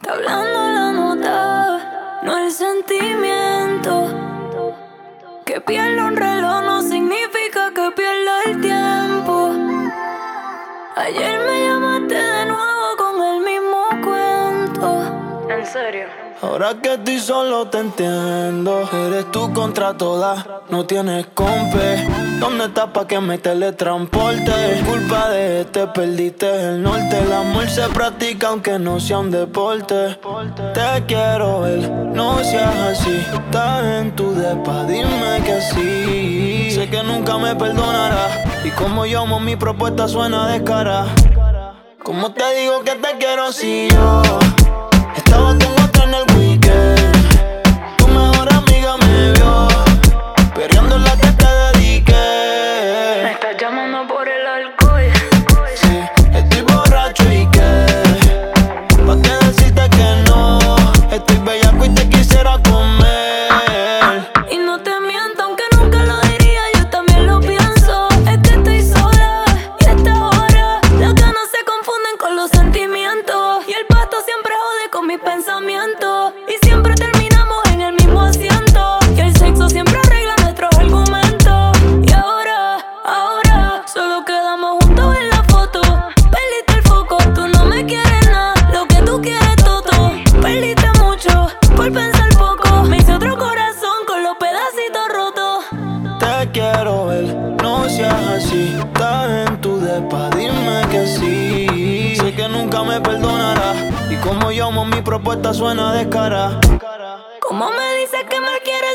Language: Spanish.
Está hablando la nota, no el sentimiento. Que pierda un reloj no significa que pierda el tiempo. Ayer me llamaste de nuevo con el mismo cuento. ¿En serio? Ahora que estoy solo te entiendo. Eres tú contra todas, no tienes compe. ¿Dónde estás pa' que me teletransporte? Culpa de perdiste el norte. El amor se practica aunque no sea un deporte. Te quiero ver, no seas así. Estás en tu depa, dime que sí. Sé que nunca me perdonarás. Y como yo amo mi propuesta suena descarada. ¿Cómo te digo que te quiero si yo estaba con otra en el weekend? Tu mejor amiga me vio perreando la que te dediqué. Me estás llamando por el alcohol. Sí, estoy borracho y qué, pa' que decirte que no. Estoy bellaco y te quisiera comer. Y no te miento, aunque nunca lo diría, yo también lo pienso. Es que estoy sola y a esta hora las ganas se confunden con los sentimientos. Y el pasto siempre jode con mis pensamientos. Y siempre terminamos en el mismo asiento. Y el sexo siempre arregla nuestros argumentos. Y ahora, solo quedamos juntos en la foto. Perdiste el foco, tú no me quieres nada. Lo que tú quieres, toto. Perdiste mucho por pensar poco. Me hice otro corazón con los pedacitos rotos. Te quiero ver, no seas así. Estás en tu depa, dime que sí. Sé que nunca me perdonarás. Y como yo amo mi propuesta suena descarada. ¿Cómo me dices que me quieres